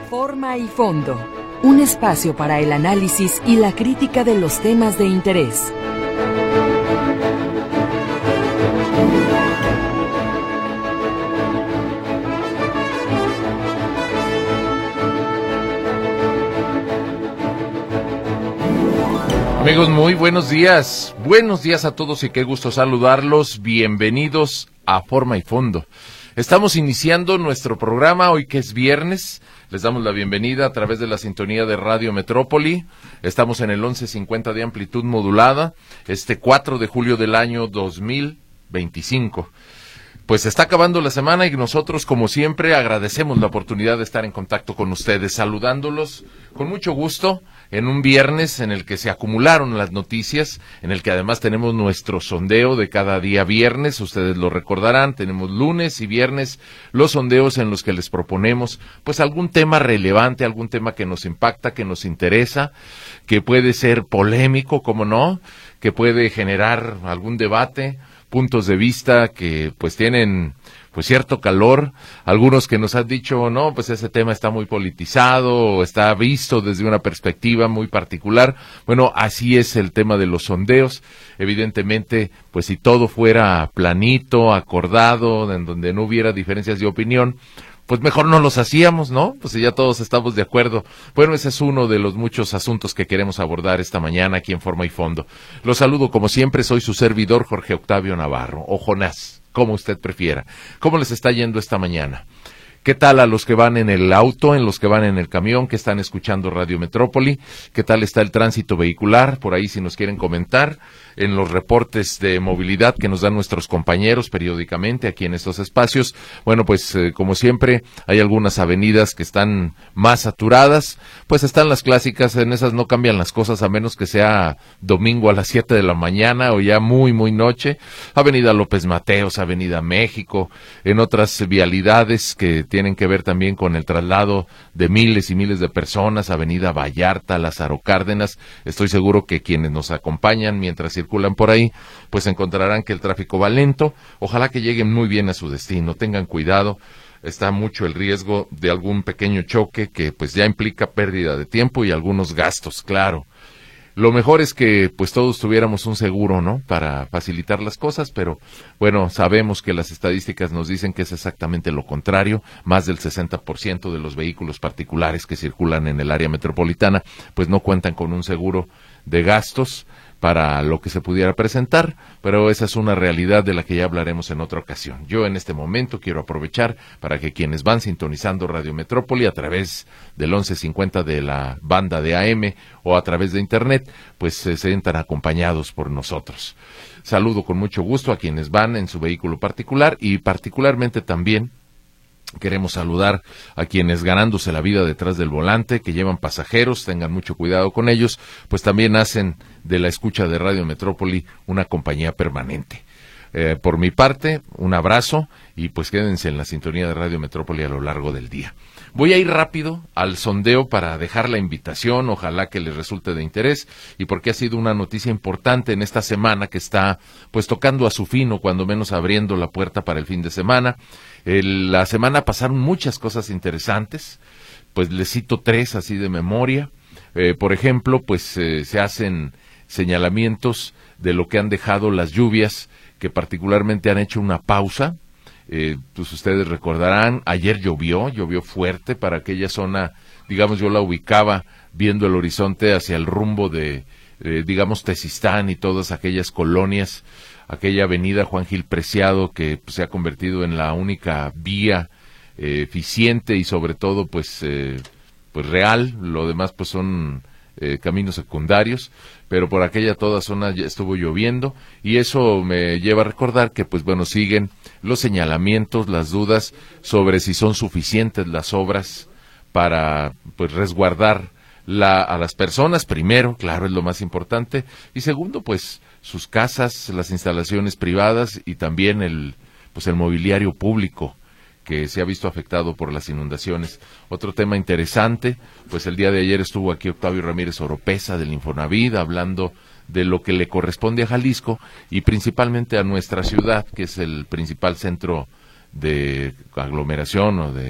Forma y fondo, un espacio para el análisis y la crítica de los temas de interés. Amigos, muy buenos días. Buenos días a todos y qué gusto saludarlos. Bienvenidos a Forma y Fondo. Estamos iniciando nuestro programa hoy que es viernes. Les damos la bienvenida a través de la sintonía de Radio Metrópoli. Estamos en el 1150 de amplitud modulada, 4 de julio del año 2025. Pues está acabando la semana y nosotros, como siempre, agradecemos la oportunidad de estar en contacto con ustedes, saludándolos con mucho gusto en un viernes en el que se acumularon las noticias, en el que además tenemos nuestro sondeo de cada día viernes, ustedes lo recordarán, tenemos lunes y viernes los sondeos en los que les proponemos pues algún tema relevante, algún tema que nos impacta, que nos interesa, que puede ser polémico, como no, que puede generar algún debate, puntos de vista que pues tienen pues cierto calor, algunos que nos han dicho, no, pues ese tema está muy politizado, o está visto desde una perspectiva muy particular. Bueno, así es el tema de los sondeos. Evidentemente, pues si todo fuera planito, acordado, en donde no hubiera diferencias de opinión, pues mejor no los hacíamos, ¿no? Pues si ya todos estamos de acuerdo. Bueno, ese es uno de los muchos asuntos que queremos abordar esta mañana aquí en Forma y Fondo. Los saludo como siempre, soy su servidor Jorge Octavio Navarro, o Jonás, como usted prefiera. ¿Cómo les está yendo esta mañana? ¿Qué tal a los que van en el auto, en los que van en el camión, que están escuchando Radio Metrópoli? ¿Qué tal está el tránsito vehicular? Por ahí si nos quieren comentar en los reportes de movilidad que nos dan nuestros compañeros periódicamente aquí en estos espacios. Bueno, pues como siempre hay algunas avenidas que están más saturadas, pues están las clásicas, en esas no cambian las cosas a menos que sea domingo a las 7 de la mañana o ya muy noche. Avenida López Mateos, Avenida México, en otras vialidades que tienen que ver también con el traslado de miles y miles de personas, Avenida Vallarta, Lázaro Cárdenas. Estoy seguro que quienes nos acompañan mientras circulan por ahí, pues encontrarán que el tráfico va lento. Ojalá que lleguen muy bien a su destino, tengan cuidado. Está mucho el riesgo de algún pequeño choque que pues ya implica pérdida de tiempo y algunos gastos, claro. Lo mejor es que pues todos tuviéramos un seguro, ¿no?, para facilitar las cosas, pero bueno, sabemos que las estadísticas nos dicen que es exactamente lo contrario. Más del 60% de los vehículos particulares que circulan en el área metropolitana pues no cuentan con un seguro de gastos para lo que se pudiera presentar, pero esa es una realidad de la que ya hablaremos en otra ocasión. Yo en este momento quiero aprovechar para que quienes van sintonizando Radio Metrópoli a través del 1150 de la banda de AM o a través de Internet, pues se sientan acompañados por nosotros. Saludo con mucho gusto a quienes van en su vehículo particular y particularmente también queremos saludar a quienes ganándose la vida detrás del volante, que llevan pasajeros, tengan mucho cuidado con ellos, pues también hacen de la escucha de Radio Metrópoli una compañía permanente. Por mi parte, un abrazo y pues quédense en la sintonía de Radio Metrópoli a lo largo del día. Voy a ir rápido al sondeo para dejar la invitación, ojalá que les resulte de interés y porque ha sido una noticia importante en esta semana que está pues tocando a su fin o cuando menos abriendo la puerta para el fin de semana. La semana pasaron muchas cosas interesantes, pues les cito 3 así de memoria. Por ejemplo, pues se hacen señalamientos de lo que han dejado las lluvias que particularmente han hecho una pausa. Pues ustedes recordarán, ayer llovió fuerte para aquella zona, digamos yo la ubicaba viendo el horizonte hacia el rumbo de, digamos Tezistán y todas aquellas colonias, aquella avenida Juan Gil Preciado que pues, se ha convertido en la única vía eficiente y sobre todo pues real, lo demás pues son caminos secundarios, pero por aquella toda zona ya estuvo lloviendo y eso me lleva a recordar que pues bueno, siguen los señalamientos, las dudas sobre si son suficientes las obras para pues resguardar a las personas, primero, claro, es lo más importante, y segundo, pues sus casas, las instalaciones privadas y también el mobiliario público que se ha visto afectado por las inundaciones. Otro tema interesante, pues el día de ayer estuvo aquí Octavio Ramírez Oropesa del Infonavit hablando de lo que le corresponde a Jalisco y principalmente a nuestra ciudad, que es el principal centro de aglomeración o de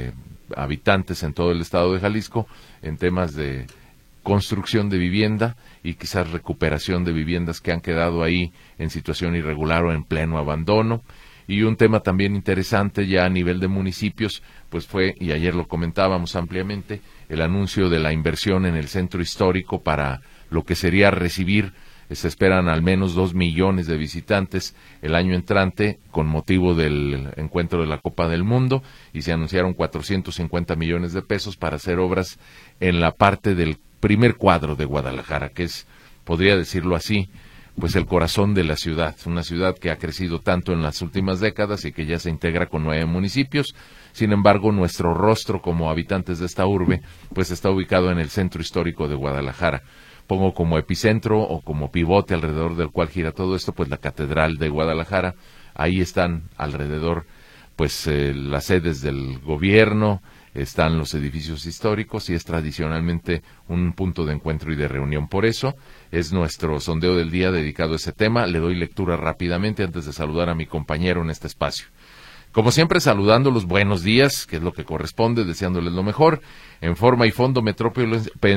habitantes en todo el estado de Jalisco en temas de construcción de vivienda y quizás recuperación de viviendas que han quedado ahí en situación irregular o en pleno abandono. Y un tema también interesante ya a nivel de municipios, pues fue, y ayer lo comentábamos ampliamente, el anuncio de la inversión en el centro histórico para lo que sería recibir, se esperan al menos 2 millones de visitantes el año entrante con motivo del encuentro de la Copa del Mundo, y se anunciaron 450 millones de pesos para hacer obras en la parte del primer cuadro de Guadalajara, que es, podría decirlo así, pues el corazón de la ciudad, una ciudad que ha crecido tanto en las últimas décadas y que ya se integra con 9 municipios. Sin embargo, nuestro rostro como habitantes de esta urbe, pues está ubicado en el centro histórico de Guadalajara. Pongo como epicentro o como pivote alrededor del cual gira todo esto, pues la Catedral de Guadalajara. Ahí están alrededor, pues las sedes del gobierno, están los edificios históricos y es tradicionalmente un punto de encuentro y de reunión. Por eso es nuestro sondeo del día dedicado a ese tema. Le doy lectura rápidamente antes de saludar a mi compañero en este espacio. Como siempre, saludándolos, buenos días, que es lo que corresponde, deseándoles lo mejor. En Forma y Fondo, Metrópoli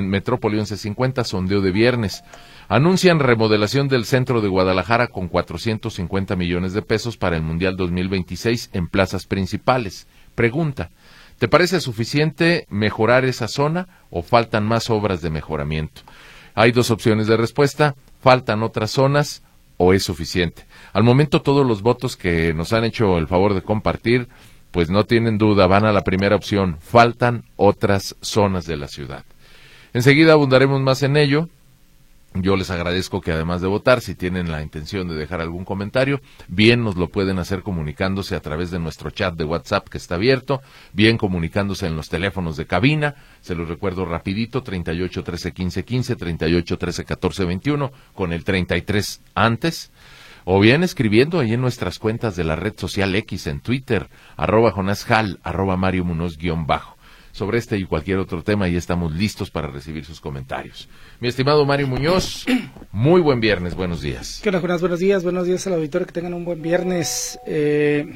1150, sondeo de viernes. Anuncian remodelación del centro de Guadalajara con 450 millones de pesos para el Mundial 2026 en plazas principales. Pregunta: ¿te parece suficiente mejorar esa zona o faltan más obras de mejoramiento? Hay 2 opciones de respuesta: faltan otras zonas o es suficiente. Al momento, todos los votos que nos han hecho el favor de compartir, pues no tienen duda, van a la primera opción: faltan otras zonas de la ciudad. Enseguida abundaremos más en ello. Yo les agradezco que además de votar, si tienen la intención de dejar algún comentario, bien nos lo pueden hacer comunicándose a través de nuestro chat de WhatsApp que está abierto, bien comunicándose en los teléfonos de cabina, se los recuerdo rapidito, 38 13 15 15, 38 13 14 21, con el 33 antes, o bien escribiendo ahí en nuestras cuentas de la red social X en Twitter, @JonásJal, @Mario Munoz _. Sobre este y cualquier otro tema, y estamos listos para recibir sus comentarios. Mi estimado Mario Muñoz, muy buen viernes, buenos días. ¿Qué onda, Jonás? Buenos días al auditorio, que tengan un buen viernes. ¿Qué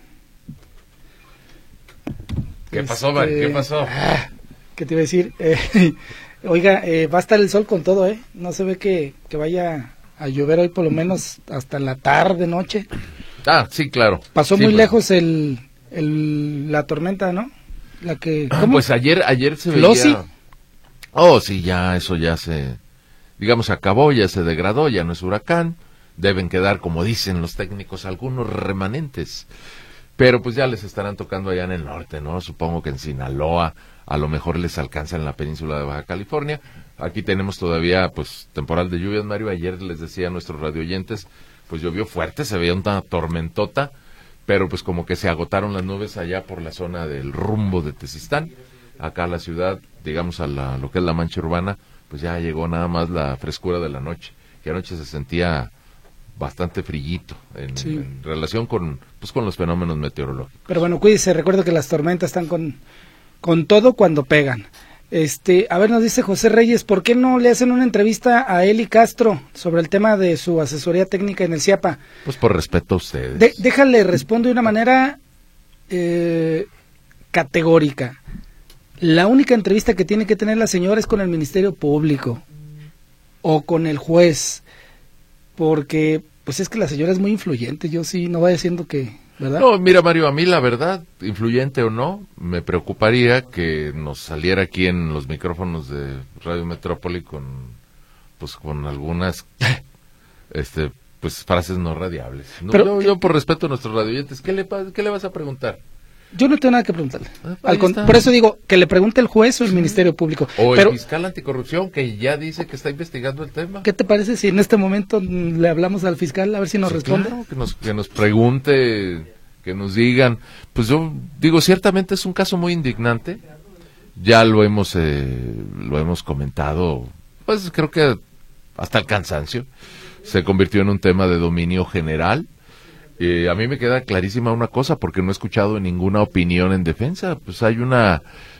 pasó, Mario? ¿Qué pasó? ¿Qué te iba a decir? Oiga, va a estar el sol con todo, no se ve que vaya a llover hoy, por lo menos hasta la tarde, noche. Ah, sí, claro. Pasó sí, muy lejos la tormenta, ¿no? La que, ¿cómo? Pues ayer se ¿Flossie? veía. Oh, sí, ya, eso ya se, digamos, acabó, ya se degradó, ya no es huracán. Deben quedar, como dicen los técnicos, algunos remanentes. Pero pues ya les estarán tocando allá en el norte, ¿no? Supongo que en Sinaloa, a lo mejor les alcanza en la península de Baja California. Aquí tenemos todavía, pues, temporal de lluvias, Mario. Ayer les decía a nuestros radioyentes, pues llovió fuerte, se veía una tormentota, pero pues como que se agotaron las nubes allá por la zona del rumbo de Tezistán. Acá a la ciudad, digamos a lo que es la mancha urbana, pues ya llegó nada más la frescura de la noche, que anoche se sentía bastante frillito en relación con los fenómenos meteorológicos. Pero bueno, cuídese, recuerdo que las tormentas están con todo cuando pegan. A ver, nos dice José Reyes, ¿por qué no le hacen una entrevista a Eli Castro sobre el tema de su asesoría técnica en el CIAPA? Pues por respeto a ustedes. Déjale, respondo de una manera categórica. La única entrevista que tiene que tener la señora es con el Ministerio Público o con el juez, porque pues es que la señora es muy influyente. Yo sí no voy diciendo que, ¿verdad? No, mira, Mario, a mí la verdad, influyente o no, me preocuparía que nos saliera aquí en los micrófonos de Radio Metrópoli con algunas frases no radiables. No, pero yo por respeto a nuestros radioyentes, ¿qué le vas a preguntar? Yo no tengo nada que preguntarle. Por eso digo, que le pregunte el juez o el Ministerio Público. O el fiscal anticorrupción, que ya dice que está investigando el tema. ¿Qué te parece si en este momento le hablamos al fiscal a ver si nos responde? Claro, que nos pregunte, que nos digan. Pues yo digo, ciertamente es un caso muy indignante. Ya lo hemos comentado, pues creo que hasta el cansancio. Se convirtió en un tema de dominio general. A mí me queda clarísima una cosa, porque no he escuchado ninguna opinión en defensa. Pues hay una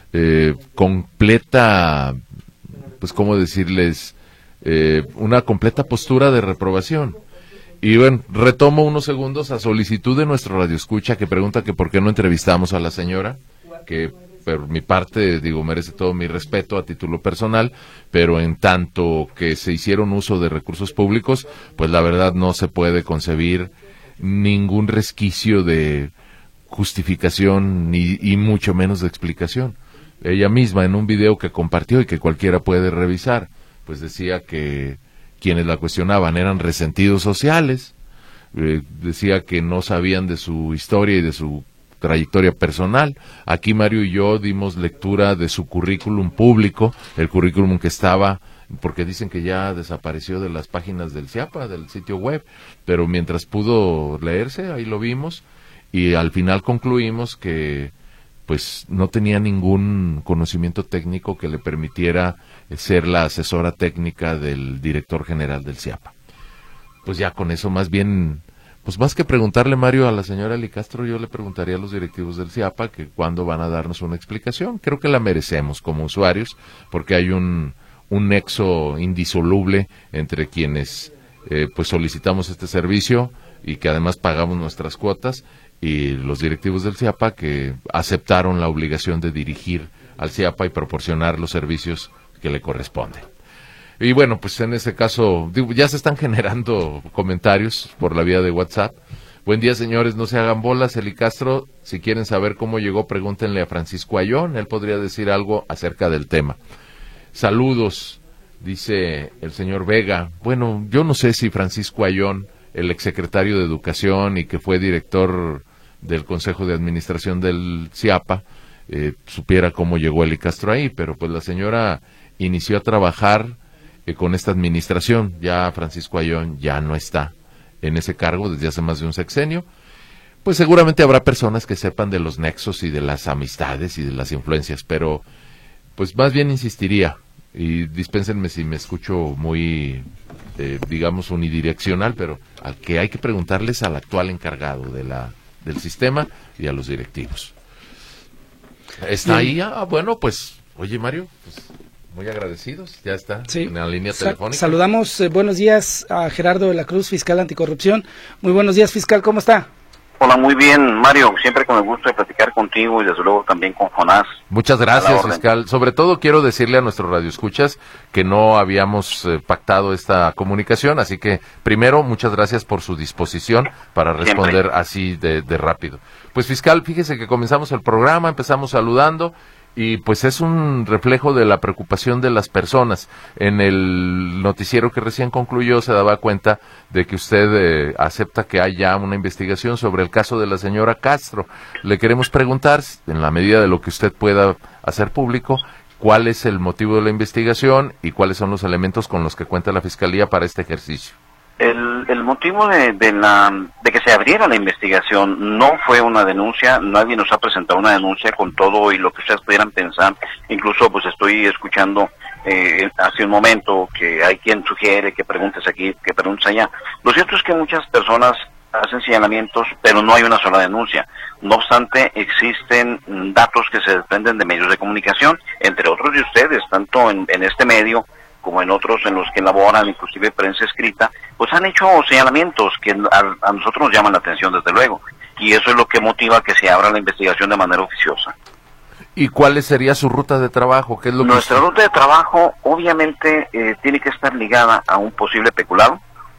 completa, pues cómo decirles, una completa postura de reprobación. Y bueno, retomo unos segundos a solicitud de nuestro radioescucha que pregunta que por qué no entrevistamos a la señora, que por mi parte, digo, merece todo mi respeto a título personal, pero en tanto que se hicieron uso de recursos públicos, pues la verdad no se puede concebir ningún resquicio de justificación y mucho menos de explicación. Ella misma, en un video que compartió y que cualquiera puede revisar, pues decía que quienes la cuestionaban eran resentidos sociales, decía que no sabían de su historia y de su trayectoria personal. Aquí Mario y yo dimos lectura de su currículum público, el currículum que estaba, porque dicen que ya desapareció de las páginas del CIAPA, del sitio web, pero mientras pudo leerse, ahí lo vimos, y al final concluimos que pues no tenía ningún conocimiento técnico que le permitiera ser la asesora técnica del director general del CIAPA. Pues ya con eso más bien, pues más que preguntarle, Mario, a la señora Eli Castro, yo le preguntaría a los directivos del CIAPA que cuándo van a darnos una explicación. Creo que la merecemos como usuarios, porque hay un nexo indisoluble entre quienes pues solicitamos este servicio y que además pagamos nuestras cuotas, y los directivos del CIAPA que aceptaron la obligación de dirigir al CIAPA y proporcionar los servicios que le corresponden. Y bueno, pues en ese caso, ya se están generando comentarios por la vía de WhatsApp. Buen día, señores, no se hagan bolas. Eli Castro, si quieren saber cómo llegó, pregúntenle a Francisco Ayón, él podría decir algo acerca del tema. Saludos, dice el señor Vega. Bueno, yo no sé si Francisco Ayón, el exsecretario de Educación y que fue director del Consejo de Administración del CIAPA, supiera cómo llegó Eli Castro ahí, pero pues la señora inició a trabajar con esta administración. Ya Francisco Ayón ya no está en ese cargo desde hace más de un sexenio. Pues seguramente habrá personas que sepan de los nexos y de las amistades y de las influencias, pero pues más bien insistiría, y dispénsenme si me escucho muy, digamos, unidireccional, pero al que hay que preguntarles al actual encargado del sistema y a los directivos. ¿Está ahí? Bueno, pues, oye, Mario, pues muy agradecidos, ya está en la línea telefónica. Saludamos, buenos días a Gerardo de la Cruz, fiscal anticorrupción. Muy buenos días, fiscal, ¿cómo está? Hola, muy bien, Mario, siempre con el gusto de platicar contigo y desde luego también con Jonás. Muchas gracias, fiscal. Sobre todo quiero decirle a nuestros radioescuchas que no habíamos pactado esta comunicación, así que primero, muchas gracias por su disposición para responder así de rápido. Pues, fiscal, fíjese que comenzamos el programa, empezamos saludando, y pues es un reflejo de la preocupación de las personas. En el noticiero que recién concluyó se daba cuenta de que usted acepta que hay ya una investigación sobre el caso de la señora Castro. Le queremos preguntar, en la medida de lo que usted pueda hacer público, cuál es el motivo de la investigación y cuáles son los elementos con los que cuenta la Fiscalía para este ejercicio. El motivo de que se abriera la investigación no fue una denuncia, nadie nos ha presentado una denuncia con todo y lo que ustedes pudieran pensar. Incluso pues estoy escuchando hace un momento que hay quien sugiere que preguntes aquí, que preguntes allá. Lo cierto es que muchas personas hacen señalamientos, pero no hay una sola denuncia. No obstante, existen datos que se desprenden de medios de comunicación, entre otros de ustedes, tanto en este medio como en otros en los que laboran, inclusive prensa escrita, pues han hecho señalamientos que a nosotros nos llaman la atención, desde luego, y eso es lo que motiva que se abra la investigación de manera oficiosa. ¿Y cuál sería su ruta de trabajo? ¿Qué es lo Nuestra ruta de trabajo, obviamente, tiene que estar ligada a un posible peculado,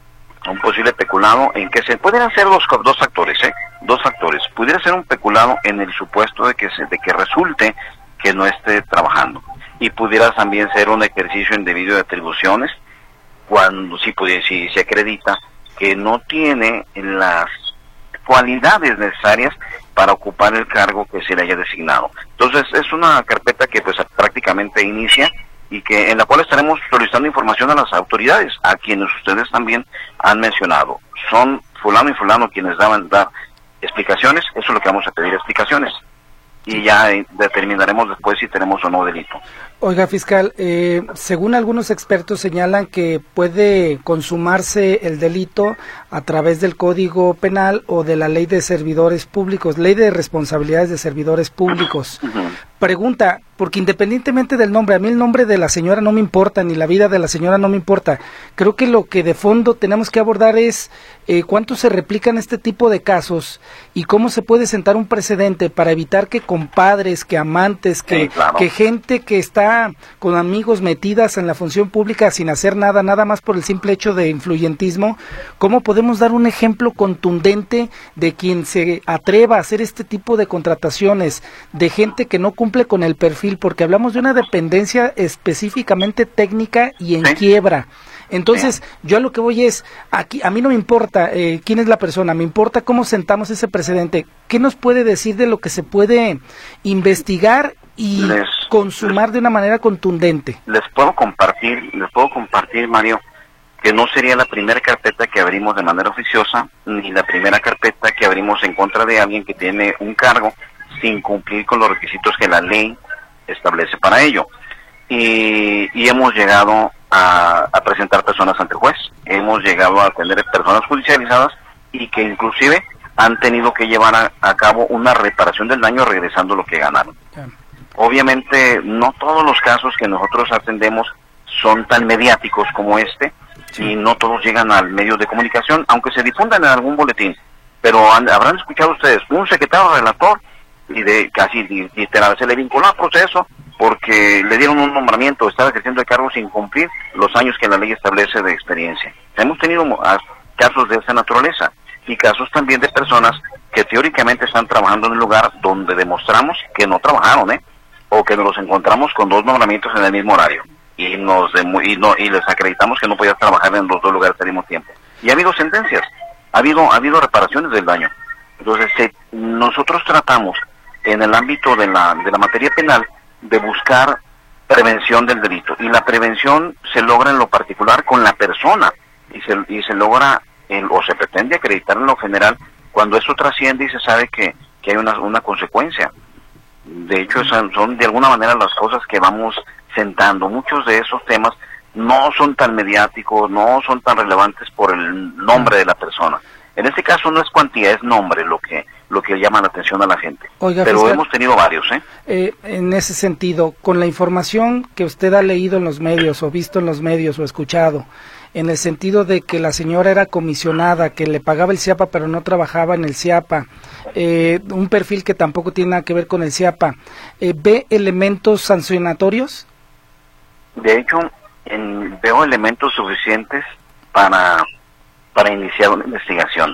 en que se pueden hacer dos factores, dos factores. Pudiera ser un peculado en el supuesto de que resulte que no esté trabajando, y pudiera también ser un ejercicio indebido de atribuciones cuando si se acredita que no tiene las cualidades necesarias para ocupar el cargo que se le haya designado. Entonces es una carpeta que pues prácticamente inicia y que en la cual estaremos solicitando información a las autoridades, a quienes ustedes también han mencionado. Son fulano y fulano quienes dar explicaciones, eso es lo que vamos a pedir, explicaciones. Y ya determinaremos después si tenemos o no delito. Oiga, fiscal, según algunos expertos señalan que puede consumarse el delito a través del Código Penal o de la Ley de Servidores Públicos, Ley de Responsabilidades de Servidores Públicos. Pregunta, porque independientemente del nombre, a mí el nombre de la señora no me importa, ni la vida de la señora no me importa. Creo que lo que de fondo tenemos que abordar es cuánto se replican este tipo de casos y cómo se puede sentar un precedente para evitar que compadres, que amantes, que gente que está con amigos metidas en la función pública sin hacer nada más por el simple hecho de influyentismo, cómo podemos dar un ejemplo contundente de quien se atreva a hacer este tipo de contrataciones, de gente que no cumple con el perfil, porque hablamos de una dependencia específicamente técnica y en quiebra. Entonces, yo a lo que voy es, aquí a mí no me importa quién es la persona, me importa cómo sentamos ese precedente. ¿Qué nos puede decir de lo que se puede investigar y consumar de una manera contundente? Les puedo compartir, Mario, que no sería la primera carpeta que abrimos de manera oficiosa, ni la primera carpeta que abrimos en contra de alguien que tiene un cargo sin cumplir con los requisitos que la ley establece para ello. Y hemos llegado a presentar personas ante el juez, hemos llegado a tener personas judicializadas y que inclusive han tenido que llevar a cabo una reparación del daño regresando lo que ganaron. Obviamente no todos los casos que nosotros atendemos son tan mediáticos como este, y no todos llegan al medio de comunicación, aunque se difundan en algún boletín, pero habrán escuchado ustedes un secretario relator y de casi literal se le vinculó al proceso porque le dieron un nombramiento, estaba ejerciendo el cargo sin cumplir los años que la ley establece de experiencia. Hemos tenido casos de esa naturaleza y casos también de personas que teóricamente están trabajando en un lugar donde demostramos que no trabajaron, o que nos los encontramos con 2 nombramientos en el mismo horario y les acreditamos que no podían trabajar en los 2 lugares al mismo tiempo. Y ha habido sentencias, ha habido reparaciones del daño. Entonces nosotros tratamos en el ámbito de la materia penal de buscar prevención del delito, y la prevención se logra en lo particular con la persona y se logra o se pretende acreditar en lo general cuando eso trasciende y se sabe que hay una consecuencia. De hecho, son de alguna manera las cosas que vamos sentando. Muchos de esos temas no son tan mediáticos, no son tan relevantes por el nombre de la persona. En este caso no es cuantía, es nombre lo que llama la atención a la gente. Oiga, pero fiscal, hemos tenido varios. En ese sentido, con la información que usted ha leído en los medios, o visto en los medios, o escuchado, en el sentido de que la señora era comisionada, que le pagaba el CIAPA pero no trabajaba en el CIAPA, un perfil que tampoco tiene nada que ver con el CIAPA, ¿ve elementos sancionatorios? De hecho, veo elementos suficientes para iniciar una investigación.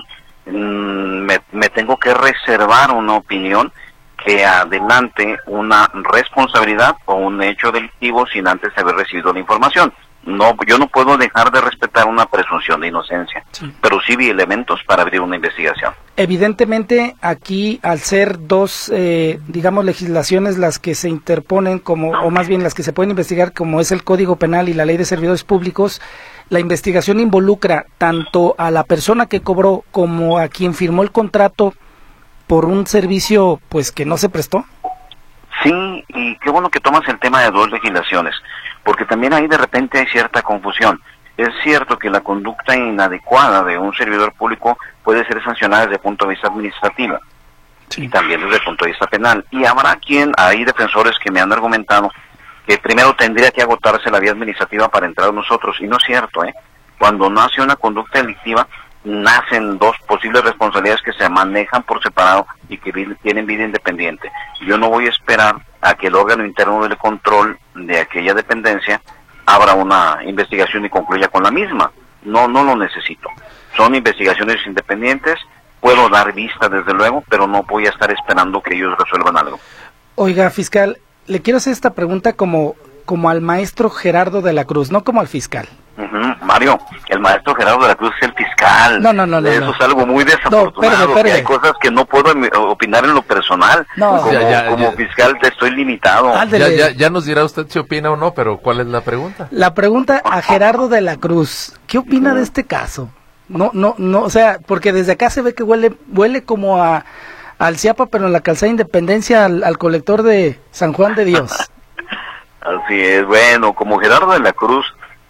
Me tengo que reservar una opinión que adelante una responsabilidad o un hecho delictivo sin antes haber recibido la información. No, yo no puedo dejar de respetar una presunción de inocencia, pero sí vi elementos para abrir una investigación. Evidentemente, aquí, al ser 2, legislaciones las que se interponen, o más bien las que se pueden investigar, como es el Código Penal y la Ley de Servidores Públicos, la investigación involucra tanto a la persona que cobró como a quien firmó el contrato por un servicio pues que no se prestó. Sí, y qué bueno que tomas el tema de 2 legislaciones, porque también ahí de repente hay cierta confusión. Es cierto que la conducta inadecuada de un servidor público puede ser sancionada desde el punto de vista administrativo, y también desde el punto de vista penal. Y habrá hay defensores que me han argumentado que primero tendría que agotarse la vía administrativa para entrar nosotros, y no es cierto. Cuando nace una conducta delictiva, nacen 2 posibles responsabilidades que se manejan por separado y que tienen vida independiente. Yo no voy a esperar a que el órgano interno del control de aquella dependencia abra una investigación y concluya con la misma. No lo necesito. Son investigaciones independientes, puedo dar vista desde luego, pero no voy a estar esperando que ellos resuelvan algo. Oiga, fiscal, le quiero hacer esta pregunta como al maestro Gerardo de la Cruz, no como al fiscal. Mario, el maestro Gerardo de la Cruz es el fiscal. No. Eso es algo muy desafortunado. Espérame. Hay cosas que no puedo opinar en lo personal. Como fiscal te estoy limitado. Ya nos dirá usted si opina o no, pero ¿cuál es la pregunta? La pregunta a Gerardo de la Cruz, ¿qué opina de este caso? No, o sea, porque desde acá se ve que huele como al CIAPA, pero en la calzada Independencia, al colector de San Juan de Dios. Así es, bueno, como Gerardo de la Cruz,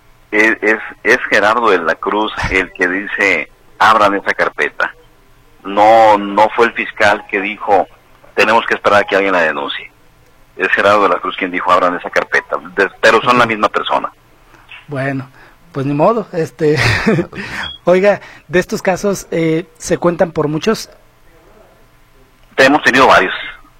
es Gerardo de la Cruz el que dice, abran esa carpeta. No fue el fiscal que dijo, tenemos que esperar a que alguien la denuncie. es Gerardo de la Cruz quien dijo abran esa carpeta, pero son la misma persona. Bueno, pues ni modo. Oiga, de estos casos, ¿se cuentan por muchos? Hemos tenido varios,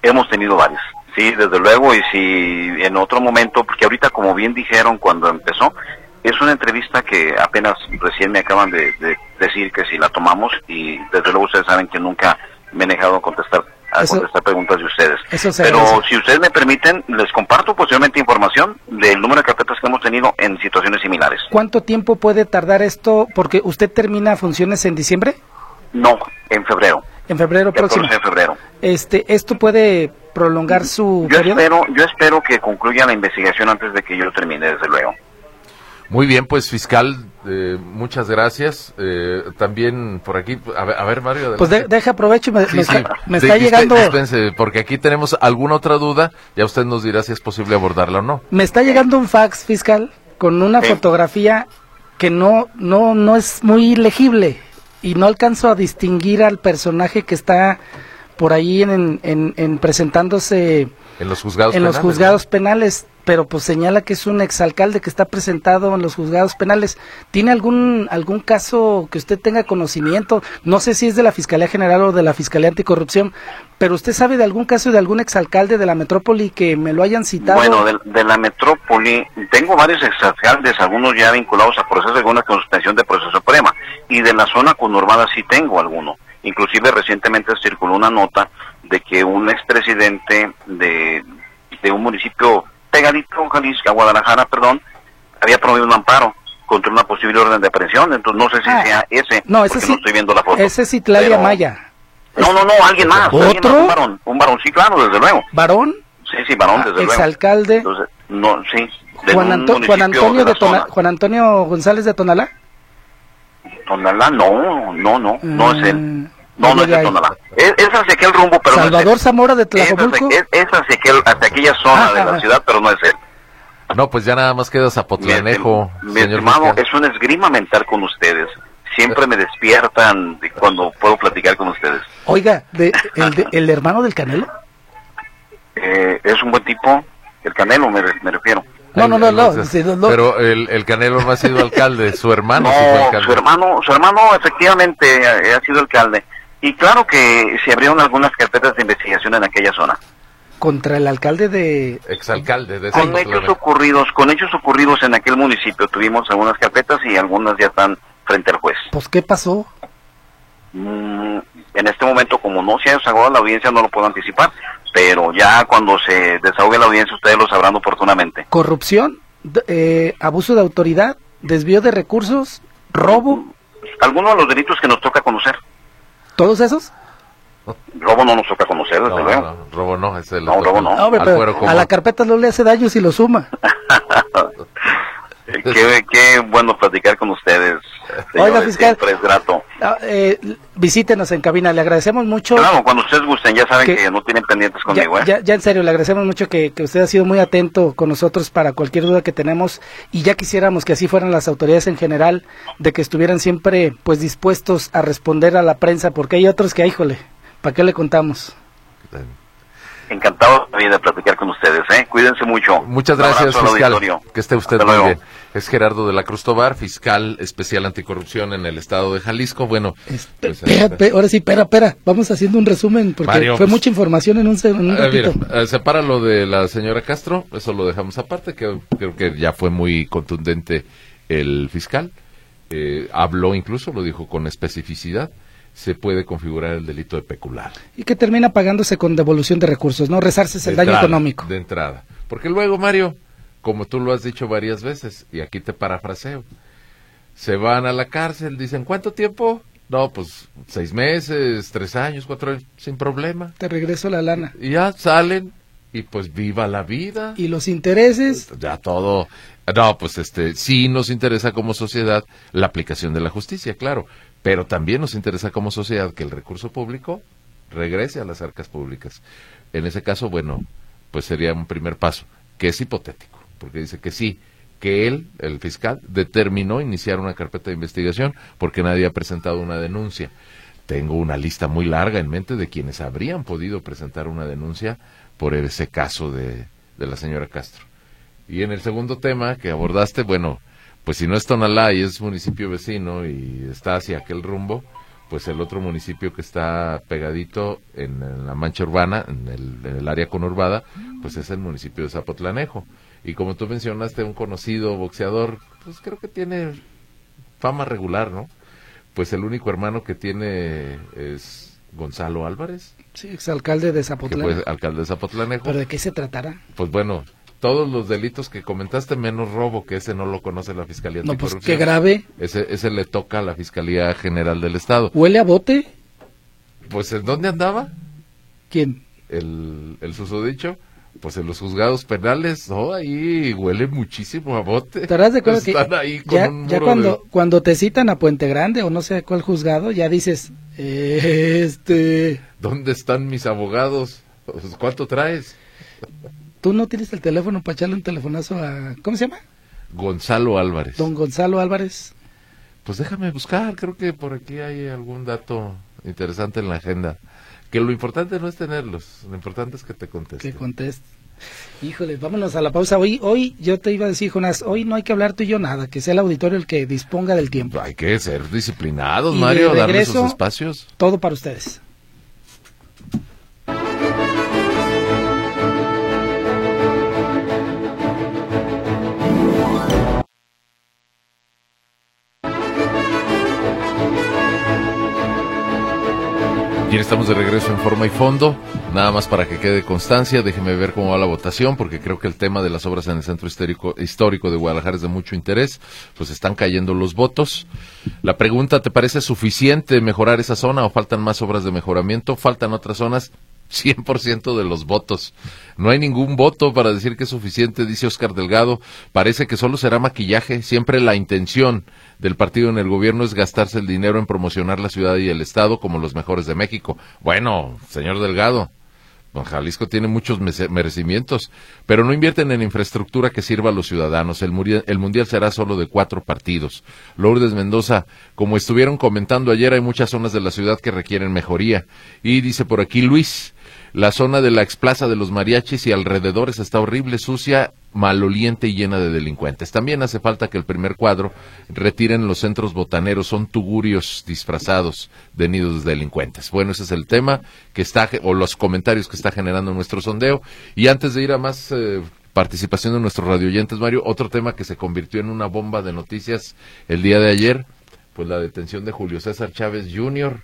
sí, desde luego, y si en otro momento, porque ahorita, como bien dijeron cuando empezó, es una entrevista que apenas recién me acaban de decir que si la tomamos, y desde luego ustedes saben que nunca me he dejado contestar preguntas de ustedes. Pero si ustedes me permiten, les comparto posteriormente información del número de carpetas que hemos tenido en situaciones similares. ¿Cuánto tiempo puede tardar esto? Porque usted termina funciones en diciembre. No, en febrero. En febrero próximo. De febrero. ¿Esto puede prolongar su periodo? Yo espero que concluya la investigación antes de que yo termine, desde luego. Muy bien, pues fiscal, muchas gracias. También por aquí, a ver Mario. Adelante. Pues deja aprovecho, me está llegando. Dispense, porque aquí tenemos alguna otra duda, ya usted nos dirá si es posible abordarla o no. Me está llegando un fax, fiscal, con una fotografía que no es muy legible y no alcanzo a distinguir al personaje que está por ahí en presentándose en los juzgados los juzgados penales, pero pues señala que es un exalcalde que está presentado en los juzgados penales. ¿Tiene algún caso que usted tenga conocimiento? No sé si es de la Fiscalía General o de la Fiscalía Anticorrupción, pero ¿usted sabe de algún caso de algún exalcalde de la metrópoli que me lo hayan citado? Bueno, de la metrópoli tengo varios exalcaldes, algunos ya vinculados a procesos, alguna con suspensión de proceso suprema, y de la zona conurbada sí tengo alguno. Inclusive recientemente circuló una nota de que un expresidente de un municipio pegadito, Jalisco, a Guadalajara, había promovido un amparo contra una posible orden de aprehensión. Entonces no sé si sea ese, no, ese porque sí, no estoy viendo la foto. Ese es Citlali Amaya. No, alguien más. ¿Otro? Un varón, sí, claro, desde luego. ¿Varón? Sí, varón, desde luego. ¿Exalcalde? Entonces, no, sí. Juan Antonio González de Tonalá. Tonalá, no es él. No es de Tonalá. Es hacia aquel rumbo, pero Salvador no es él. Zamora de Tlajomulco. Es hacia aquella zona de la ciudad, pero no es él. No, pues ya nada más queda Zapotlanejo. Mi estimado, es una esgrima mental con ustedes. Siempre me despiertan cuando puedo platicar con ustedes. Oiga, ¿el hermano del Canelo? Es un buen tipo. El Canelo me refiero. No. Pero el Canelo no ha sido alcalde, su hermano no, sí fue alcalde. Su hermano efectivamente ha sido alcalde. Y claro que se abrieron algunas carpetas de investigación en aquella zona. Contra el alcalde de... Exalcalde de con hechos ocurridos en aquel municipio tuvimos algunas carpetas y algunas ya están frente al juez. Pues, ¿qué pasó? En este momento, como no se ha desahogado la audiencia, no lo puedo anticipar, pero ya cuando se desahogue la audiencia ustedes lo sabrán oportunamente. ¿Corrupción? ¿Abuso de autoridad? ¿Desvío de recursos? ¿Robo? Algunos de los delitos que nos toca conocer. ¿Todos esos? Robo no nos toca conocer, desde luego. No, robo no, es el... No, robo no. Hombre, pero a la carpeta no le hace daño si lo suma. Qué bueno platicar con ustedes. Oiga, fiscal, siempre es grato. Visítenos en cabina, le agradecemos mucho. Claro, cuando ustedes gusten, ya saben que no tienen pendientes conmigo. Ya en serio, le agradecemos mucho que usted ha sido muy atento con nosotros para cualquier duda que tenemos, y ya quisiéramos que así fueran las autoridades en general, de que estuvieran siempre pues dispuestos a responder a la prensa, porque hay otros que, híjole, ¿para qué le contamos? Encantado de platicar con ustedes, Cuídense mucho. Muchas gracias, fiscal. Que esté usted muy bien. Es Gerardo de la Cruz Tobar, fiscal especial anticorrupción en el estado de Jalisco. Bueno, ahora sí, espera, vamos haciendo un resumen, porque Mario, fue mucha información en un ratito. Mira, separa lo de la señora Castro, eso lo dejamos aparte, que creo que ya fue muy contundente el fiscal. Habló incluso, lo dijo con especificidad. Se puede configurar el delito de peculado. Y que termina pagándose con devolución de recursos, ¿no? Resarces el daño económico. De entrada. Porque luego, Mario, como tú lo has dicho varias veces, y aquí te parafraseo, se van a la cárcel, dicen, ¿cuánto tiempo? No, pues 6 meses, 3 años, 4 años, sin problema. Te regreso la lana. Y ya salen, y pues viva la vida. ¿Y los intereses? Ya todo. No, pues sí nos interesa como sociedad la aplicación de la justicia, claro. Pero también nos interesa como sociedad que el recurso público regrese a las arcas públicas. En ese caso, bueno, pues sería un primer paso, que es hipotético, porque dice que sí, que él, el fiscal, determinó iniciar una carpeta de investigación porque nadie ha presentado una denuncia. tengo una lista muy larga en mente de quienes habrían podido presentar una denuncia por ese caso de la señora Castro. Y en el segundo tema que abordaste, bueno, pues si no es Tonalá y es municipio vecino y está hacia aquel rumbo, pues el otro municipio que está pegadito en la mancha urbana, en el área conurbada, pues es el municipio de Zapotlanejo. Y como tú mencionaste, un conocido boxeador, pues creo que tiene fama regular, ¿no? Pues el único hermano que tiene es Gonzalo Álvarez. Sí, exalcalde de Zapotlanejo. Que fue alcalde de Zapotlanejo. ¿Pero de qué se tratará? Pues bueno, todos los delitos que comentaste, menos robo, que ese no lo conoce la Fiscalía Anticorrupción. No, pues qué grave. Ese le toca a la Fiscalía General del Estado. ¿Huele a bote? Pues ¿en dónde andaba? ¿Quién? El susodicho. Pues en los juzgados penales, ahí huele muchísimo a bote. ¿Te harás de acuerdo Están que ahí con un ya muro cuando te citan a Puente Grande o no sé cuál juzgado, ya dices, ¿dónde están mis abogados? Pues, ¿cuánto traes? ¿Tú no tienes el teléfono para echarle un telefonazo a... ¿Cómo se llama? Gonzalo Álvarez. Don Gonzalo Álvarez. Pues déjame buscar, creo que por aquí hay algún dato interesante en la agenda. Que lo importante no es tenerlos, lo importante es que te conteste. Que conteste. Híjole, vámonos a la pausa. Hoy yo te iba a decir, Jonás, hoy no hay que hablar tú y yo nada, que sea el auditorio el que disponga del tiempo. Hay que ser disciplinados, Y Mario, de darle regreso, sus espacios. Todo para ustedes. Bien, estamos de regreso en Forma y Fondo. Nada más para que quede constancia, déjeme ver cómo va la votación, porque creo que el tema de las obras en el centro histórico de Guadalajara es de mucho interés. Pues están cayendo los votos. La pregunta, ¿te parece suficiente mejorar esa zona o faltan más obras de mejoramiento? ¿Faltan otras zonas? 100% de los votos. No hay ningún voto para decir que es suficiente, dice Óscar Delgado. Parece que solo será maquillaje. Siempre la intención del partido en el gobierno es gastarse el dinero en promocionar la ciudad y el estado como los mejores de México. Bueno, señor Delgado, Jalisco tiene muchos merecimientos, pero no invierten en infraestructura que sirva a los ciudadanos. El mundial será solo de 4 partidos. Lourdes Mendoza, como estuvieron comentando ayer, hay muchas zonas de la ciudad que requieren mejoría. Y dice por aquí Luis, la zona de la explaza de los mariachis y alrededores está horrible, sucia, maloliente y llena de delincuentes. También hace falta que el primer cuadro retiren los centros botaneros, son tugurios disfrazados de nidos de delincuentes. Bueno, ese es el tema que está, o los comentarios que está generando nuestro sondeo. Y antes de ir a más participación de nuestros radioyentes, Mario, otro tema que se convirtió en una bomba de noticias el día de ayer, pues la detención de Julio César Chávez Jr.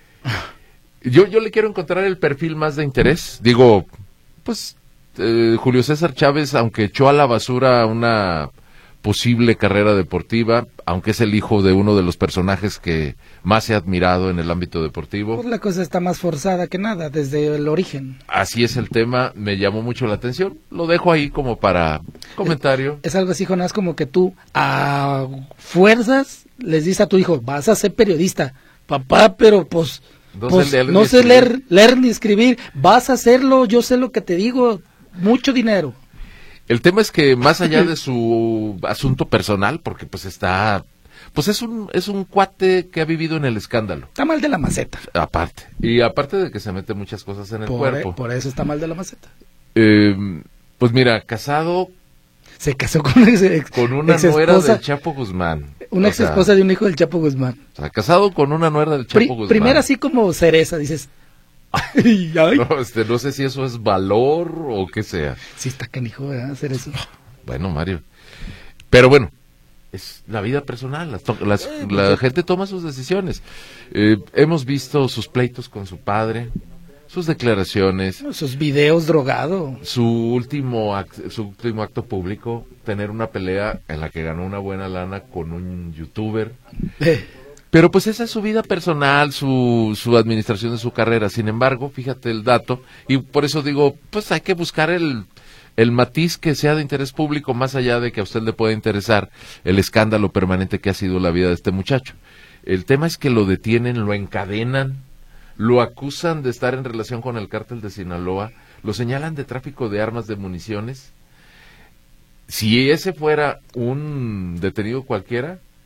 Yo le quiero encontrar el perfil más de interés. Digo, pues Julio César Chávez, aunque echó a la basura una posible carrera deportiva, aunque es el hijo de uno de los personajes que más he admirado en el ámbito deportivo. Pues la cosa está más forzada que nada, desde el origen. Así es el tema, me llamó mucho la atención. Lo dejo ahí como para comentario. Es algo así, Jonás, como que tú a fuerzas les dices a tu hijo, vas a ser periodista. Papá, pero pues... No sé leer ni escribir, vas a hacerlo, yo sé lo que te digo, mucho dinero. El tema es que más allá de su asunto personal, porque pues está, pues es un cuate que ha vivido en el escándalo. Está mal de la maceta. Aparte de que se mete muchas cosas en el cuerpo. Por eso está mal de la maceta. Pues mira, casado. Se casó con una nuera del Chapo Guzmán. Una ex esposa de un hijo del Chapo Guzmán. O sea, casado con una nuera del Chapo Guzmán. Primero así como cereza, dices. Ay. No sé si eso es valor o qué sea. Sí está canijo, ¿verdad? Hacer eso. Bueno, Mario. Pero bueno, es la vida personal. La gente toma sus decisiones. Hemos visto sus pleitos con su padre, sus declaraciones, sus videos drogado, su último acto público, tener una pelea en la que ganó una buena lana con un youtuber. Pero pues esa es su vida personal, su administración de su carrera. Sin embargo, fíjate el dato, y por eso digo, pues hay que buscar el matiz que sea de interés público, más allá de que a usted le pueda interesar el escándalo permanente que ha sido la vida de este muchacho. El tema es que lo detienen, lo encadenan, lo acusan de estar en relación con el cártel de Sinaloa, lo señalan de tráfico de armas, de municiones. Si ese fuera un detenido cualquiera,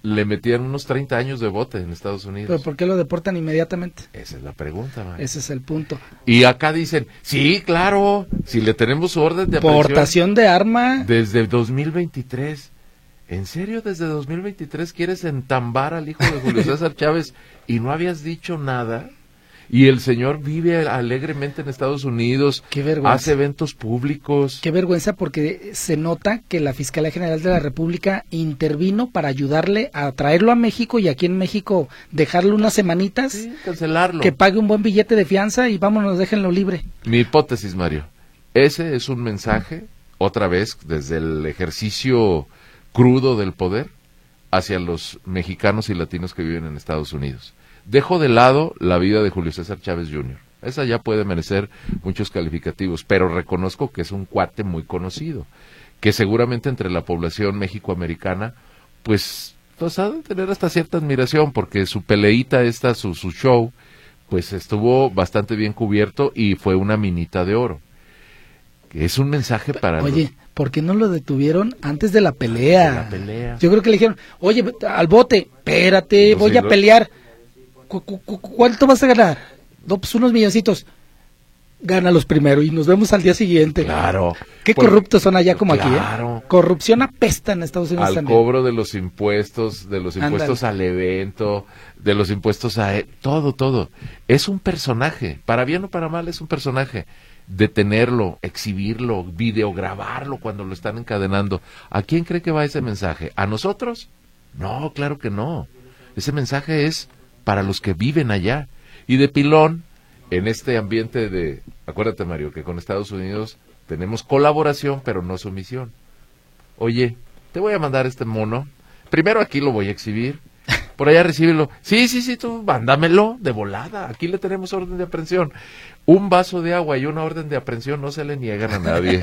le metían unos 30 años de bote en Estados Unidos. ¿Pero por qué lo deportan inmediatamente? Esa es la pregunta, Mario. Ese es el punto. Y acá dicen, sí, claro, si le tenemos su orden de aprehensión Portación de arma. desde 2023. ¿En serio desde 2023 quieres entambar al hijo de Julio César Chávez y no habías dicho nada? Y el señor vive alegremente en Estados Unidos, Qué vergüenza. hace eventos públicos. Qué vergüenza, porque se nota que la Fiscalía General de la República intervino para ayudarle a traerlo a México y aquí en México dejarle unas semanitas, Sí, cancelarlo. que pague un buen billete de fianza y vámonos, déjenlo libre. Mi hipótesis, Mario, ese es un mensaje, otra vez, desde el ejercicio crudo del poder hacia los mexicanos y latinos que viven en Estados Unidos. Dejo de lado la vida de Julio César Chávez Jr. Esa ya puede merecer muchos calificativos, pero reconozco que es un cuate muy conocido, que seguramente entre la población mexicoamericana, pues ha de tener hasta cierta admiración, porque su peleita esta, su show, pues estuvo bastante bien cubierto y fue una minita de oro. Es un mensaje para Oye, ¿por qué no lo detuvieron antes de la pelea? De la pelea. Yo creo que le dijeron, oye, al bote, espérate, Pues voy sí, a pelear. ¿Cuánto vas a ganar? No, pues unos milloncitos. Gánalos primero y nos vemos al día siguiente. Claro. Qué corruptos son allá como claro. aquí, ¿eh? Corrupción apesta en Estados Unidos Al también. cobro de los impuestos al evento, de los impuestos a... todo. Es un personaje, para bien o para mal es un personaje. Detenerlo, exhibirlo, videograbarlo cuando lo están encadenando. ¿A quién cree que va ese mensaje? ¿A nosotros? No, claro que no. Ese mensaje es para los que viven allá. Y de pilón, en este ambiente de... Acuérdate, Mario, que con Estados Unidos tenemos colaboración, pero no sumisión. Oye, te voy a mandar este mono. Primero aquí lo voy a exhibir. Por allá recíbelo. Sí, tú mándamelo de volada. Aquí le tenemos orden de aprehensión. Un vaso de agua y una orden de aprehensión no se le niegan a nadie.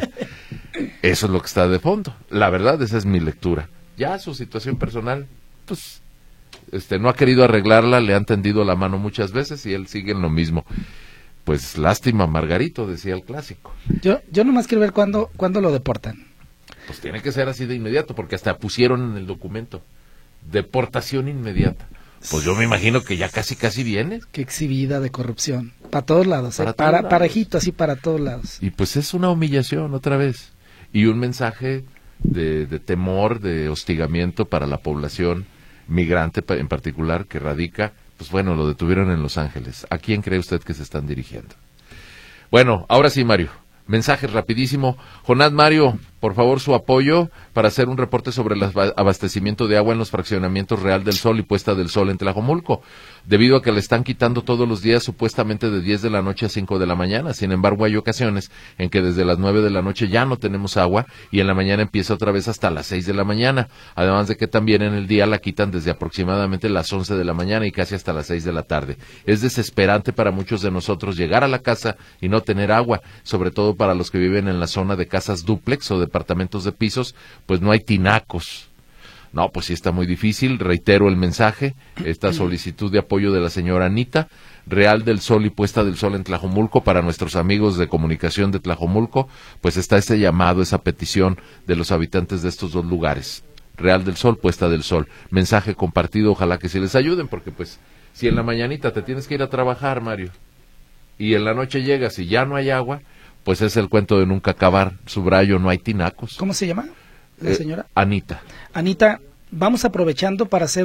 Eso es lo que está de fondo. La verdad, esa es mi lectura. Ya su situación personal, pues, no ha querido arreglarla, le han tendido la mano muchas veces y él sigue en lo mismo. Pues lástima, Margarito, decía el clásico. Yo nomás quiero ver cuándo lo deportan. Pues tiene que ser así de inmediato, porque hasta pusieron en el documento deportación inmediata. Pues yo me imagino que ya casi viene. Qué exhibida de corrupción. Para todos lados, Para todos lados. parejito, así para todos lados. Y pues es una humillación otra vez. Y un mensaje de temor, de hostigamiento para la población migrante en particular que radica, pues bueno, lo detuvieron en Los Ángeles. ¿A quién cree usted que se están dirigiendo? Bueno, ahora sí, Mario. Mensaje rapidísimo. Jonás Mario, por favor, su apoyo para hacer un reporte sobre el abastecimiento de agua en los fraccionamientos Real del Sol y Puesta del Sol en Tlajomulco, debido a que le están quitando todos los días supuestamente de 10 de la noche a 5 de la mañana. Sin embargo, hay ocasiones en que desde las 9 de la noche ya no tenemos agua y en la mañana empieza otra vez hasta las 6 de la mañana. Además de que también en el día la quitan desde aproximadamente las 11 de la mañana y casi hasta las 6 de la tarde. Es desesperante para muchos de nosotros llegar a la casa y no tener agua, sobre todo para los que viven en la zona de casas dúplex o departamentos de pisos, pues no hay tinacos. No, pues sí está muy difícil. Reitero el mensaje, esta solicitud de apoyo de la señora Anita, Real del Sol y Puesta del Sol en Tlajomulco, para nuestros amigos de comunicación de Tlajomulco, pues está ese llamado, esa petición de los habitantes de estos dos lugares. Real del Sol, Puesta del Sol. Mensaje compartido, ojalá que sí les ayuden, porque pues si en la mañanita te tienes que ir a trabajar, Mario, y en la noche llegas y ya no hay agua, pues es el cuento de nunca acabar. Subrayo, no hay tinacos. ¿Cómo se llama la señora? Anita. Anita, vamos aprovechando para hacer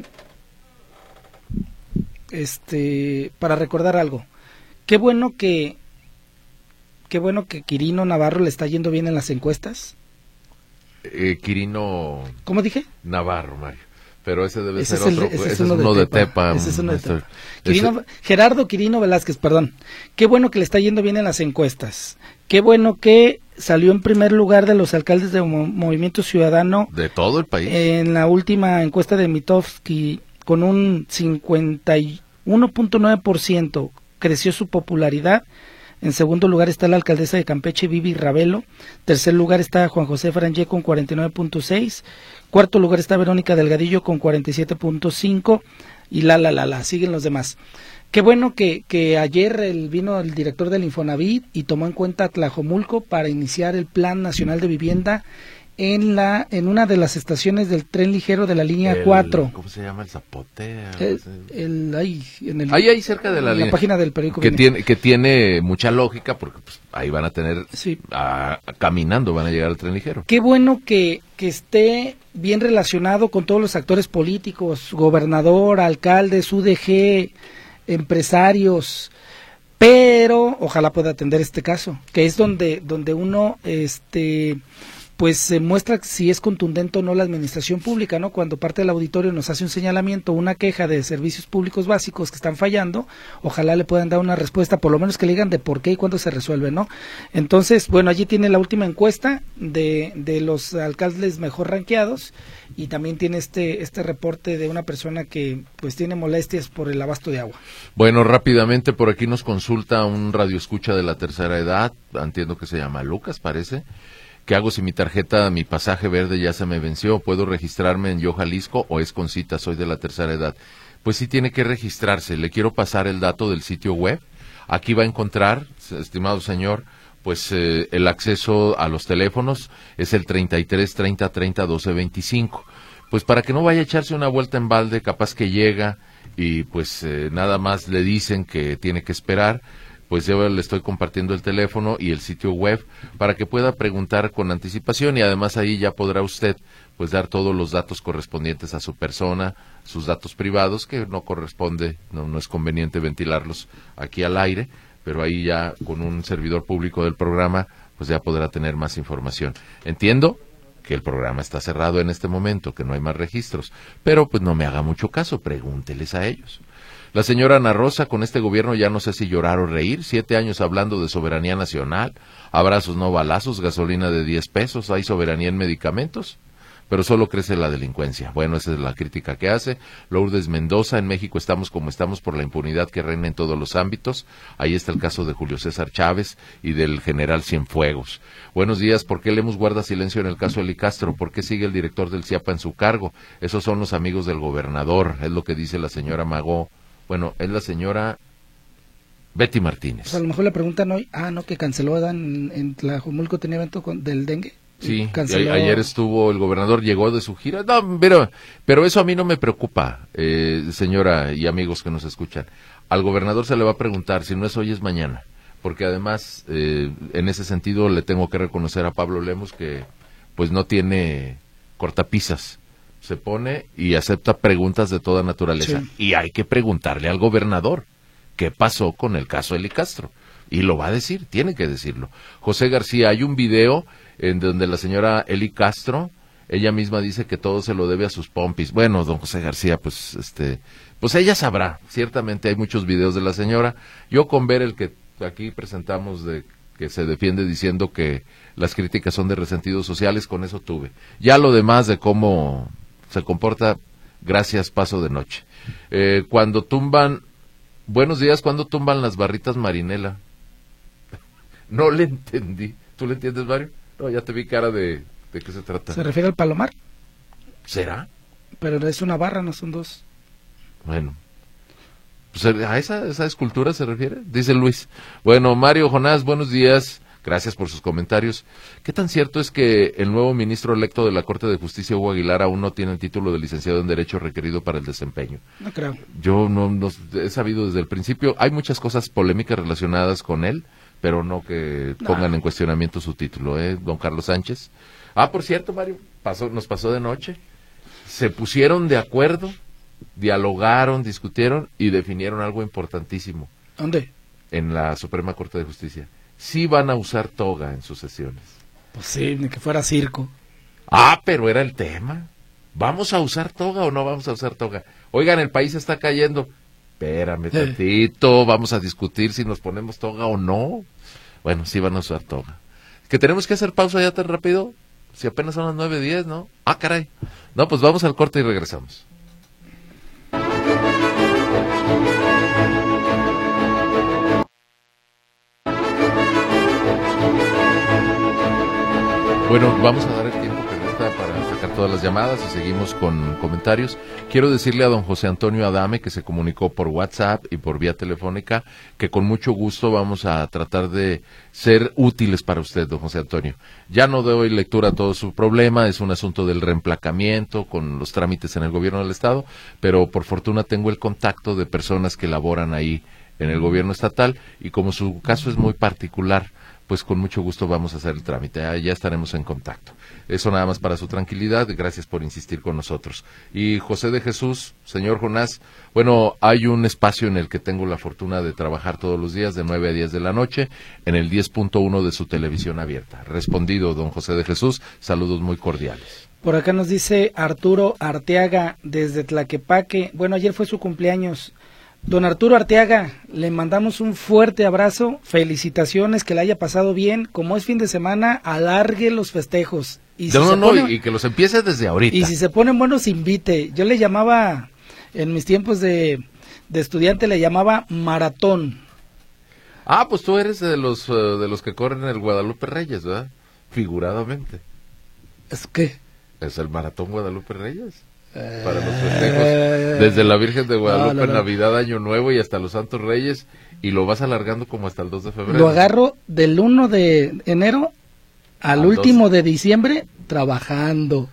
para recordar algo. Qué bueno que Quirino Navarro le está yendo bien en las encuestas. Quirino... ¿Cómo dije? Navarro, Mario. Pero ese debe Ese ser es otro. Ese es uno de Tepa. Ese es uno de Tepa. Gerardo Quirino Velázquez, perdón. Qué bueno que le está yendo bien en las encuestas. Qué bueno que salió en primer lugar de los alcaldes de Movimiento Ciudadano. De todo el país. En la última encuesta de Mitofsky, con un 51.9% creció su popularidad. En segundo lugar está la alcaldesa de Campeche, Vivi Ravelo. Tercer lugar está Juan José Frangé con 49.6. Cuarto lugar está Verónica Delgadillo con 47.5. Y siguen los demás. Qué bueno que ayer vino el director del Infonavit y tomó en cuenta Tlajomulco para iniciar el Plan Nacional de Vivienda en una de las estaciones del tren ligero de la línea 4. ¿Cómo se llama? El Zapote. Ahí cerca de la en línea. La página del periódico. Que tiene mucha lógica porque pues, ahí van a tener, sí. Caminando van a llegar al tren ligero. Qué bueno que esté bien relacionado con todos los actores políticos, gobernador, alcaldes, UDG, empresarios, pero ojalá pueda atender este caso, que es donde uno pues se muestra si es contundente o no la administración pública, ¿no? Cuando parte del auditorio nos hace un señalamiento, una queja de servicios públicos básicos que están fallando, ojalá le puedan dar una respuesta, por lo menos que le digan de por qué y cuándo se resuelve, ¿no? Entonces, bueno, allí tiene la última encuesta de los alcaldes mejor ranqueados y también tiene este reporte de una persona que pues tiene molestias por el abasto de agua. Bueno, rápidamente por aquí nos consulta un radioescucha de la tercera edad, entiendo que se llama Lucas, parece. ¿Qué hago si mi tarjeta, mi pasaje verde ya se me venció? ¿Puedo registrarme en Yo Jalisco o es con cita? Soy de la tercera edad. Pues sí tiene que registrarse. Le quiero pasar el dato del sitio web. Aquí va a encontrar, estimado señor, pues el acceso a los teléfonos es el 33 30 30 12 25. Pues para que no vaya a echarse una vuelta en balde, capaz que llega y pues nada más le dicen que tiene que esperar. Pues yo le estoy compartiendo el teléfono y el sitio web para que pueda preguntar con anticipación y además ahí ya podrá usted pues dar todos los datos correspondientes a su persona, sus datos privados que no corresponde, no es conveniente ventilarlos aquí al aire, pero ahí ya con un servidor público del programa pues ya podrá tener más información. Entiendo que el programa está cerrado en este momento, que no hay más registros, pero pues no me haga mucho caso, pregúnteles a ellos. La señora Ana Rosa, con este gobierno ya no sé si llorar o reír, 7 años hablando de soberanía nacional, abrazos no balazos, gasolina de 10 pesos, hay soberanía en medicamentos, pero solo crece la delincuencia. Bueno, esa es la crítica que hace. Lourdes Mendoza, en México estamos como estamos por la impunidad que reina en todos los ámbitos, ahí está el caso de Julio César Chávez y del general Cienfuegos. Buenos días, ¿por qué Lemus guarda silencio en el caso Eli Castro? ¿Por qué sigue el director del CIAPA en su cargo? Esos son los amigos del gobernador, es lo que dice la señora Magó. Bueno, es la señora Betty Martínez. Pues a lo mejor le preguntan hoy, que canceló en Tlajomulco, tenía evento del dengue. Sí, ayer estuvo el gobernador, llegó de su gira. No, pero eso a mí no me preocupa, señora y amigos que nos escuchan. Al gobernador se le va a preguntar, si no es hoy es mañana. Porque además, en ese sentido, le tengo que reconocer a Pablo Lemus que pues no tiene cortapisas. Se pone y acepta preguntas de toda naturaleza. Sí. Y hay que preguntarle al gobernador qué pasó con el caso Eli Castro. Y lo va a decir, tiene que decirlo. José García, hay un video en donde la señora Eli Castro, ella misma dice que todo se lo debe a sus pompis. Bueno, don José García, pues ella sabrá. Ciertamente hay muchos videos de la señora. Yo con ver el que aquí presentamos de que se defiende diciendo que las críticas son de resentidos sociales, con eso tuve. Ya lo demás de cómo se comporta, gracias, paso de noche. Cuando tumban, buenos días, ¿cuándo tumban las barritas Marinela? No le entendí. ¿Tú le entiendes, Mario? No, ya te vi cara de qué se trata. ¿Se refiere al Palomar? ¿Será? Pero es una barra, no son dos. Bueno, pues a esa escultura se refiere, dice Luis. Bueno, Mario Jonás, buenos días. Gracias por sus comentarios. ¿Qué tan cierto es que el nuevo ministro electo de la Corte de Justicia, Hugo Aguilar, aún no tiene el título de licenciado en Derecho requerido para el desempeño? No creo. Yo no he sabido desde el principio. Hay muchas cosas polémicas relacionadas con él, pero no que pongan en cuestionamiento su título, don Carlos Sánchez. Por cierto, Mario, nos pasó de noche. Se pusieron de acuerdo, dialogaron, discutieron y definieron algo importantísimo. ¿Dónde? En la Suprema Corte de Justicia. Sí van a usar toga en sus sesiones. Pues sí, ni que fuera circo. Pero era el tema. ¿Vamos a usar toga o no vamos a usar toga? Oigan, el país está cayendo. Espérame tantito, vamos a discutir si nos ponemos toga o no. Bueno, sí van a usar toga. ¿Que tenemos que hacer pausa ya tan rápido? Si apenas son las 9:10, ¿no? Caray. No, pues vamos al corte y regresamos. Bueno, vamos a dar el tiempo que resta abierta para sacar todas las llamadas y seguimos con comentarios. Quiero decirle a don José Antonio Adame, que se comunicó por WhatsApp y por vía telefónica, que con mucho gusto vamos a tratar de ser útiles para usted, don José Antonio. Ya no doy lectura a todo su problema, es un asunto del reemplacamiento con los trámites en el gobierno del estado, pero por fortuna tengo el contacto de personas que laboran ahí en el gobierno estatal, y como su caso es muy particular, pues con mucho gusto vamos a hacer el trámite, ya estaremos en contacto. Eso nada más para su tranquilidad, gracias por insistir con nosotros. Y José de Jesús, señor Jonás, bueno, hay un espacio en el que tengo la fortuna de trabajar todos los días de 9 a 10 de la noche, en el 10.1 de su televisión abierta. Respondido, don José de Jesús, saludos muy cordiales. Por acá nos dice Arturo Arteaga desde Tlaquepaque, bueno, ayer fue su cumpleaños. Don Arturo Arteaga, le mandamos un fuerte abrazo, felicitaciones, que le haya pasado bien, como es fin de semana, alargue los festejos. Y y que los empiece desde ahorita. Y si se ponen buenos, invite. Yo le llamaba, en mis tiempos de estudiante, le llamaba maratón. Ah, pues tú eres de los que corren el Guadalupe Reyes, ¿verdad? Figuradamente. ¿Es qué? Es el maratón Guadalupe Reyes. Para los festejos, desde la Virgen de Guadalupe, no. Navidad, Año Nuevo y hasta los Santos Reyes, y lo vas alargando como hasta el 2 de febrero. Lo agarro del 1 de enero al último 2 de diciembre trabajando.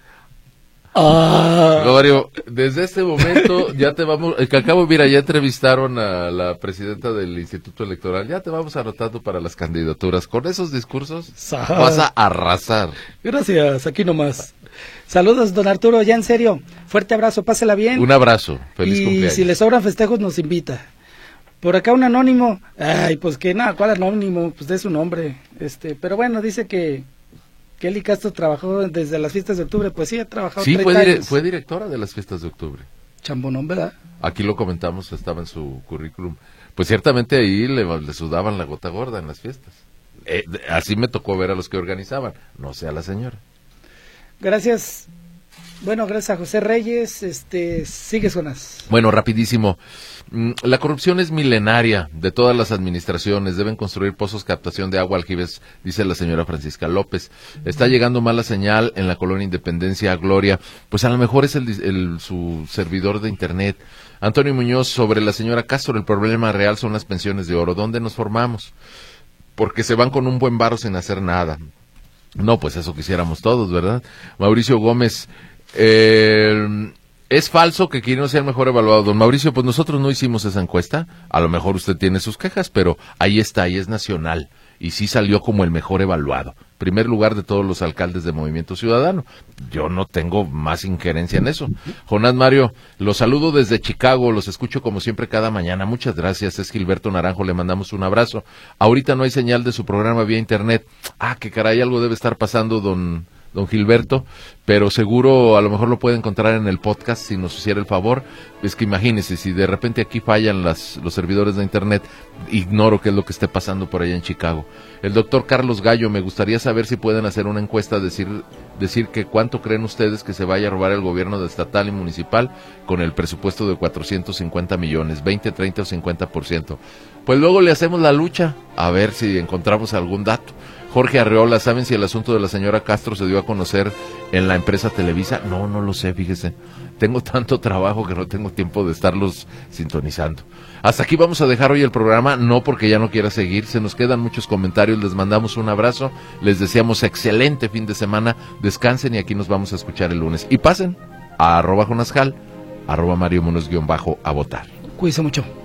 Mario, desde este momento ya te vamos, que acabo, mira, ya entrevistaron a la presidenta del Instituto Electoral, ya te vamos anotando para las candidaturas. Con esos discursos vas a arrasar. Gracias, aquí nomás. Saludos, don Arturo, ya en serio, fuerte abrazo, pásela bien. Un abrazo, feliz cumpleaños. Y si le sobran festejos nos invita. Por acá un anónimo, ay, pues que nada, ¿cuál anónimo? Pues de su nombre, pero bueno, dice que Kelly Castro trabajó desde las fiestas de octubre, pues sí, ha trabajado 30 años. Fue directora de las fiestas de octubre. Chambonón, ¿verdad? Aquí lo comentamos, estaba en su currículum. Pues ciertamente ahí le sudaban la gota gorda en las fiestas. Así me tocó ver a los que organizaban, no sé a la señora. Gracias. Bueno, gracias a José Reyes. Sigue Jonas. Bueno, rapidísimo. La corrupción es milenaria de todas las administraciones. Deben construir pozos captación de agua aljibes, dice la señora Francisca López. Está llegando mala señal en la colonia Independencia, Gloria. Pues a lo mejor es su servidor de internet. Antonio Muñoz, sobre la señora Castro, el problema real son las pensiones de oro. ¿Dónde nos formamos? Porque se van con un buen varo sin hacer nada. No, pues eso quisiéramos todos, ¿verdad? Mauricio Gómez, es falso que Quirino sea el mejor evaluado. Don Mauricio, pues nosotros no hicimos esa encuesta. A lo mejor usted tiene sus quejas, pero ahí está, ahí es nacional. Y sí salió como el mejor evaluado. Primer lugar de todos los alcaldes de Movimiento Ciudadano. Yo no tengo más injerencia en eso. Jonás Mario, los saludo desde Chicago, los escucho como siempre cada mañana. Muchas gracias, es Gilberto Naranjo, le mandamos un abrazo. Ahorita no hay señal de su programa vía internet. Que caray, algo debe estar pasando, don Gilberto, pero seguro a lo mejor lo puede encontrar en el podcast si nos hiciera el favor. Es que imagínese, si de repente aquí fallan los servidores de internet, ignoro qué es lo que esté pasando por allá en Chicago. El doctor Carlos Gallo, me gustaría saber si pueden hacer una encuesta, decir que cuánto creen ustedes que se vaya a robar el gobierno de estatal y municipal con el presupuesto de 450 millones, 20, 30 o 50%. Pues luego le hacemos la lucha, a ver si encontramos algún dato. Jorge Arreola, ¿saben si el asunto de la señora Castro se dio a conocer en la empresa Televisa? No lo sé, fíjese. Tengo tanto trabajo que no tengo tiempo de estarlos sintonizando. Hasta aquí vamos a dejar hoy el programa, no porque ya no quiera seguir, se nos quedan muchos comentarios, les mandamos un abrazo, les deseamos excelente fin de semana, descansen y aquí nos vamos a escuchar el lunes. Y pasen a @jonasjal, @Mario Munoz_ a votar. Cuídense mucho.